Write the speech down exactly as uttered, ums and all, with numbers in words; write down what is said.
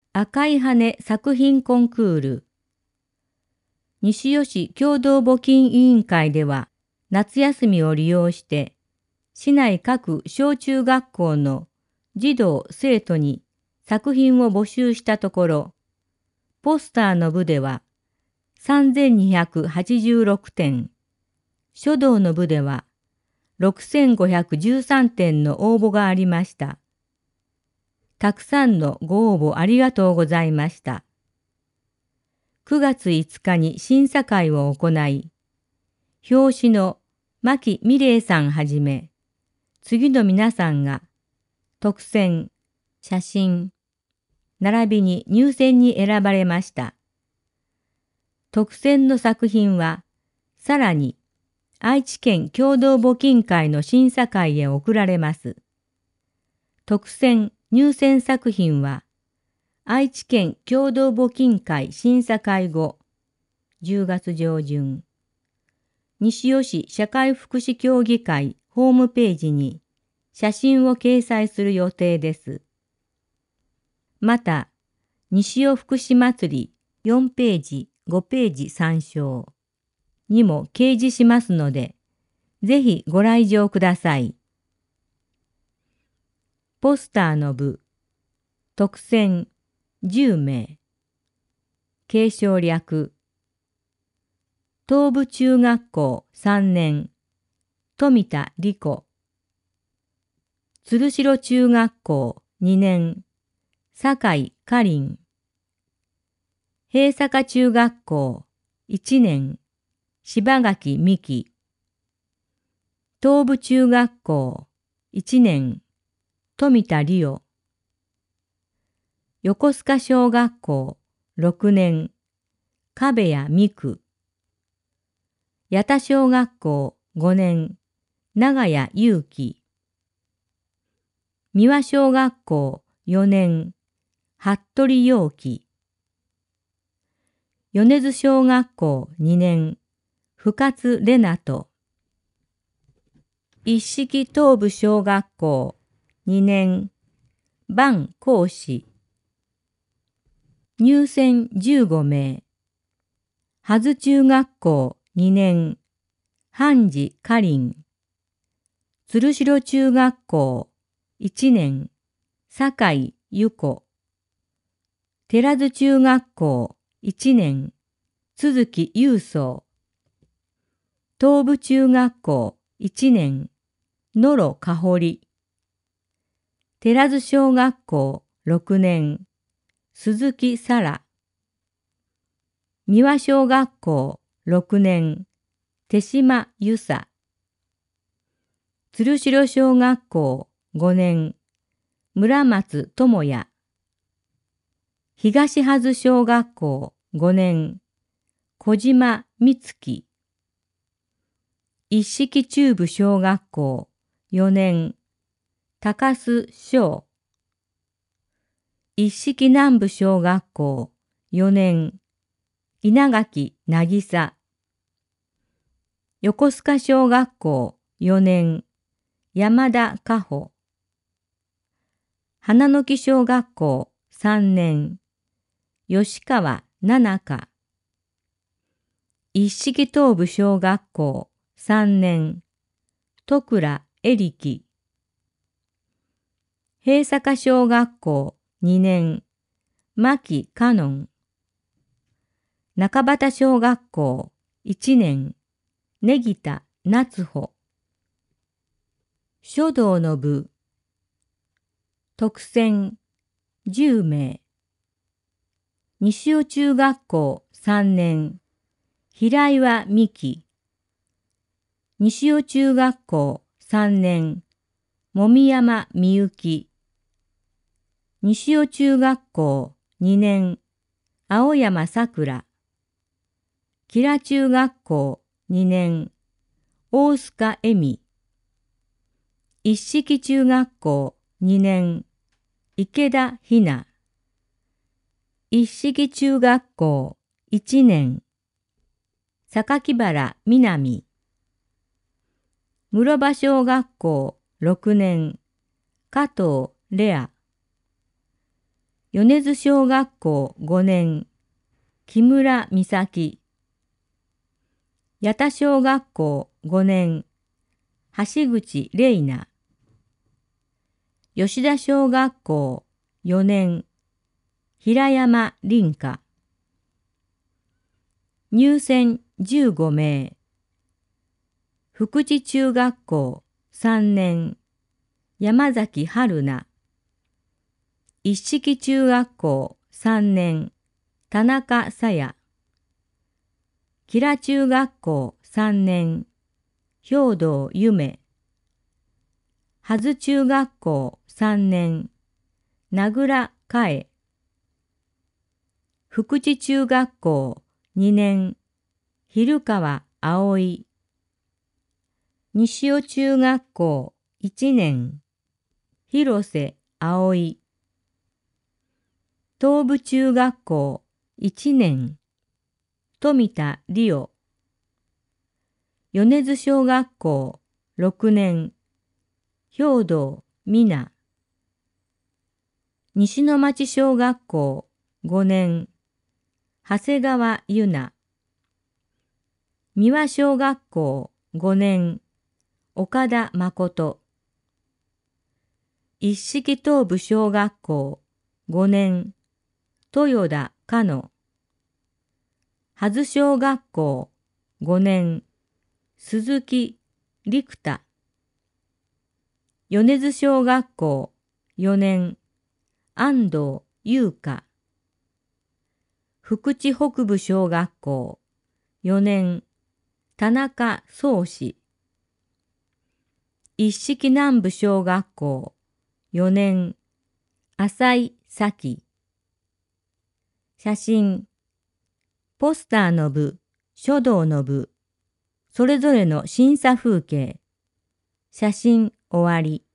赤い羽作品コンクール。西予市共同募金委員会では、夏休みを利用して、市内各小中学校の児童生徒に作品を募集したところ、ポスターの部ではさんぜんにひゃくはちじゅうろくてん、書道の部ではろくせんごひゃくじゅうさんてんの応募がありました。たくさんのご応募ありがとうございました。くがついつかに審査会を行い、表紙の牧美玲さんはじめ、次の皆さんが特選、写真、並びに入選に選ばれました。特選の作品は、さらに愛知県共同募金会の審査会へ送られます。特選入選作品は、愛知県共同募金会審査会後、じゅうがつ上旬、西予市社会福祉協議会ホームページに写真を掲載する予定です。また、西予福祉祭りよんページ、ごページ参照にも掲示しますので、ぜひご来場ください。ポスターの部、特選じゅうめい、継承略、東部中学校さんねん、富田理子、鶴代中学校にねん、酒井かりん、平坂中学校いちねん、柴垣美希、東部中学校いちねん、富田理央、横須賀小学校ろくねん、壁谷美久、八田小学校ごねん、長谷祐希、三輪小学校よねん、服部陽樹、米津小学校にねん、深津玲奈と、一色東部小学校にねん、伴講師、入選じゅうごめい、はず中学校にねん、半次かりん、鶴代中学校いちねん、酒井由子、寺津中学校いちねん、鈴木雄宗、東部中学校いちねん、野呂香織、寺津小学校ろくねん、鈴木沙羅、三輪小学校ろくねん、手島由沙、鶴代小学校ごねん、村松智也、東葉津小学校ごねん、小島美月、一色中部小学校よねん、高須翔、一色南部小学校よねん、稲垣渚、横須賀小学校よねん、山田加穂、花の木小学校さんねん、吉川奈々香、一色東部小学校さんねん、戸倉恵力、平坂小学校にねん、牧香音、中畑小学校いちねん、根木田夏穂、書道の部、特選じゅうめい、西尾中学校さんねん、平岩美希、西尾中学校さんねん、籾山みゆき、西尾中学校にねん、青山さくら、吉良中学校にねん、大須賀恵美、一色中学校にねん、池田ひな、一色中学校いちねん、榊原みなみ、室場小学校ろくねん、加藤レア、 米津小学校ごねん、木村美咲。八田小学校ごねん、橋口玲奈。吉田小学校よねん、平山凛香。入選じゅうごめい。福知中学校さんねん、山崎春奈。一色中学校さんねん、田中さや。吉良中学校さんねん、兵道ゆめ。はず中学校さんねん、名倉かえ。福知中学校にねん、蛭川あおい。西尾中学校いちねん、広瀬あおい。東部中学校いちねん、富田理央。米津小学校ろくねん、兵道美奈。西の町小学校ごねん、長谷川ゆな。三輪小学校ごねん、岡田誠。一色東部小学校ごねん、豊田かの。はず小学校ごねん、鈴木陸太。米津小学校よねん、安藤優香。福知北部小学校よねん、田中宗志。一色南部小学校よねん、浅井咲。写真、ポスターの部、書道の部、それぞれの審査風景。写真終わり。